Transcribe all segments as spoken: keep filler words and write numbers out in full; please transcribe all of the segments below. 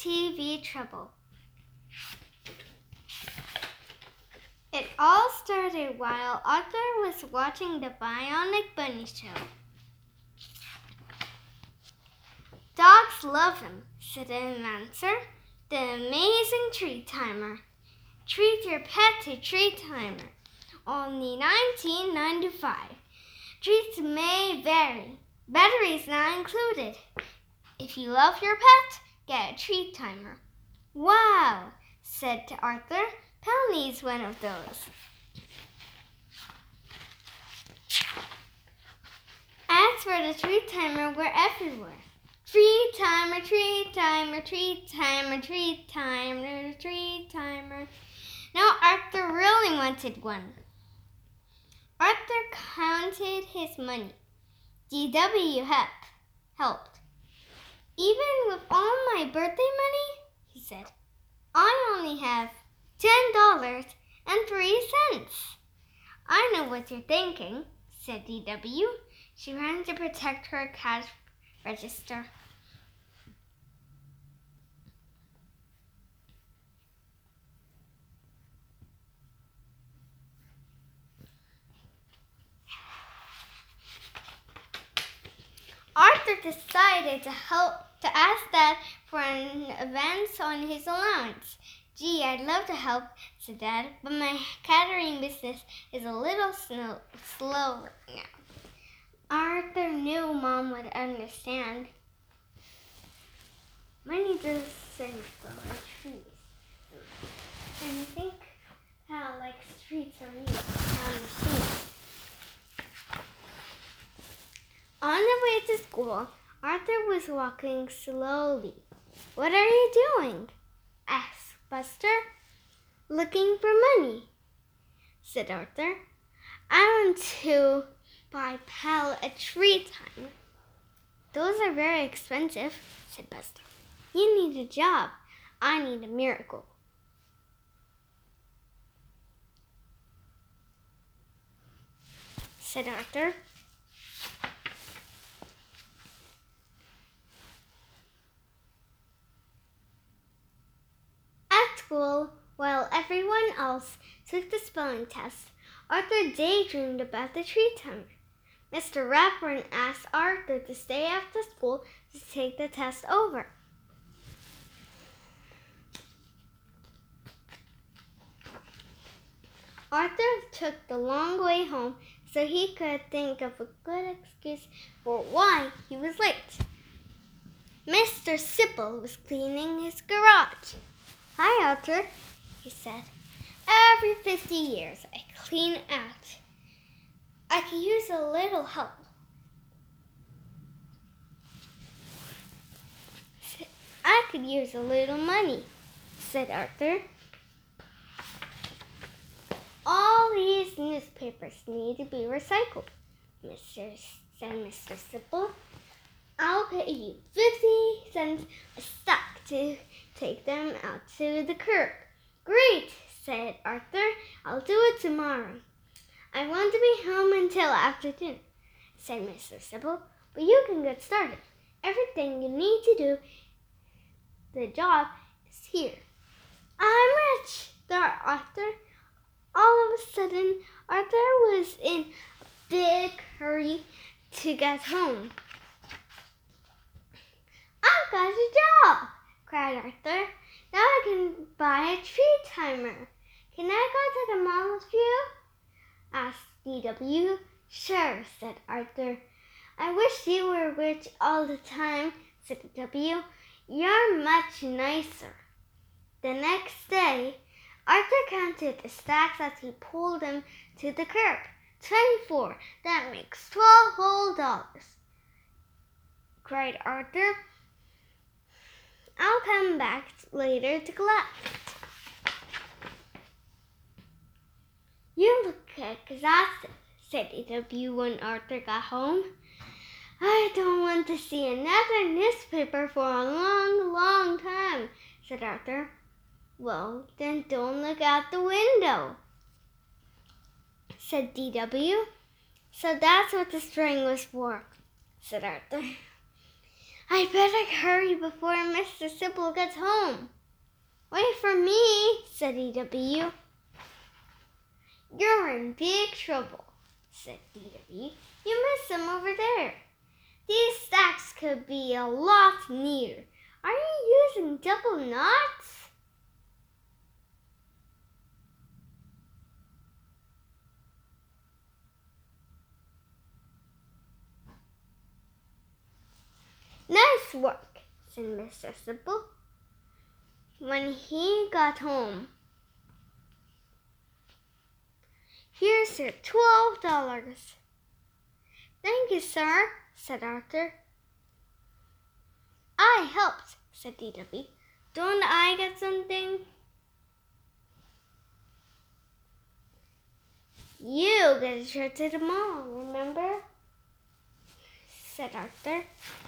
T V trouble. It all started while Arthur was watching the Bionic Bunny show. Dogs love him, said an announcer. The amazing Treat Timer. Treat your pet to Treat Timer. Only nineteen ninety-five. Treats may vary. Batteries not included. If you love your pet, get a Treat Timer. Wow, said Arthur. Pal needs one of those. Ads for the Treat Timer were everywhere. Treat Timer, Treat Timer, Treat Timer, Treat Timer, Treat Timer. Now Arthur really wanted one. Arthur counted his money. D W help, helped. Even with all my birthday money, he said, I only have ten dollars and three cents. I know what you're thinking, said D W. She ran to protect her cash register. Arthur decided to help to ask Dad for an advance on his allowance. Gee, I'd love to help, said Dad, but my catering business is a little slow, slow right now. Arthur knew Mom would understand. Money does sing for our trees. And I think how like streets are made on machines. On the way to school, Arthur was walking slowly. What are you doing? Asked Buster. Looking for money, said Arthur. I want to buy Pal a Treat Timer. Those are very expensive, said Buster. You need a job. I need a miracle. Said Arthur. At school, while everyone else took the spelling test, Arthur daydreamed about the Treat Timer. Mister Rapburn asked Arthur to stay after school to take the test over. Arthur took the long way home so he could think of a good excuse for why he was late. Mister Sipple was cleaning his garage. Hi, Arthur, he said. Every fifty years I clean out. I could use a little help. I could use a little money, said Arthur. All these newspapers need to be recycled, Mister said Mister Sipple. I'll pay you fifty cents a stack to take them out to the curb. Great, said Arthur. I'll do it tomorrow. I want to be home until after dinner, said Mister Sipple, but you can get started. Everything you need to do the job is here. I'm rich, thought Arthur. All of a sudden, Arthur was in a big hurry to get home. I've got a job, cried Arthur. Now I can buy a Treat Timer. Can I go to the mall with you? Asked D W. Sure, said Arthur. I wish you were rich all the time, said W. You're much nicer. The next day, Arthur counted the stacks as he pulled them to the curb. Twenty-four. That makes twelve whole dollars, cried Arthur. I'll come back later to collect. You look exhausted, said D W when Arthur got home. I don't want to see another newspaper for a long, long time, said Arthur. Well, then don't look out the window, said D W. So that's what the string was for, said Arthur. I better hurry before Mister Sybil gets home. Wait for me, said E W. You're in big trouble, said E W. You missed them over there. These stacks could be a lot neater. Are you using double knots? Nice work, said Mister Sybil. When he got home, here's your twelve dollars. Thank you, sir, said Arthur. I helped, said D W. Don't I get something? You get a trip to the mall, remember? Said Arthur.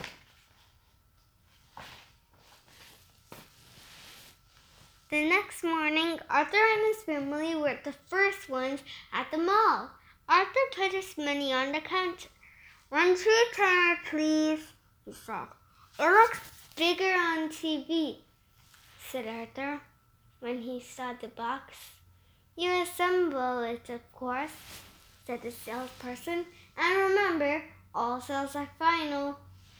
The next morning, Arthur and his family were the first ones at the mall. Arthur put his money on the counter. One true turner, please, he said. It looks bigger on T V, said Arthur when he saw the box. You assemble it, of course, said the salesperson. And remember, all sales are final.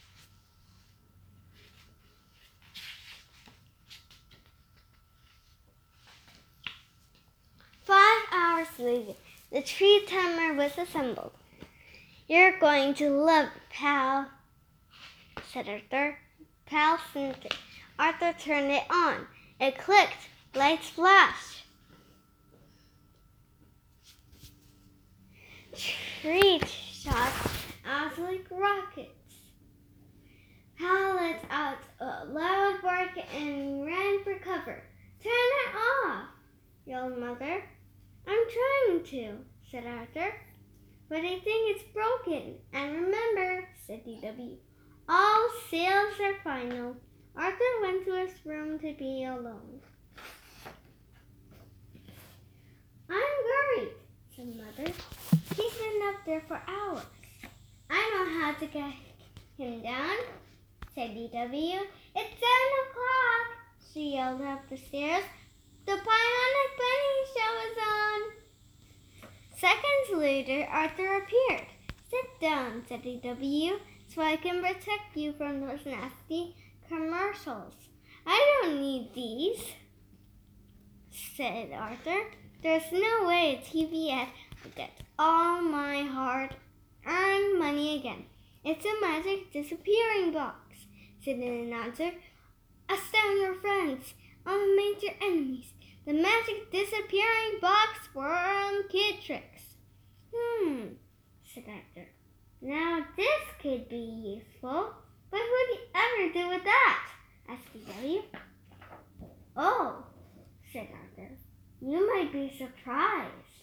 Five hours later, the tree timer was assembled. You're going to love it, pal, said Arthur. Pal synced it. Arthur turned it on. It clicked. Lights flashed. Tree shot out like rockets. Pal let out a loud bark and ran for cover. Turn it off, yelled Mother. I'm trying to, said Arthur. But I think it's broken. And remember, said D W, all sales are final. Arthur went to his room to be alone. I'm worried, said Mother. He's been up there for hours. I know how to get him down, said D W. It's seven o'clock, she yelled up the stairs. The Bionic Bunny show is on. Seconds later, Arthur appeared. Sit down, said D W, so I can protect you from those nasty commercials. I don't need these, said Arthur. There's no way a T V ad will get all my hard-earned money again. It's a magic disappearing box, said the announcer. Astound your friends, eliminate your enemies. The magic disappearing box from Kid Tricks. Hmm, said Arthur. Now this could be useful. But what would you ever do with that? Asked D W. Oh, said Arthur. You might be surprised.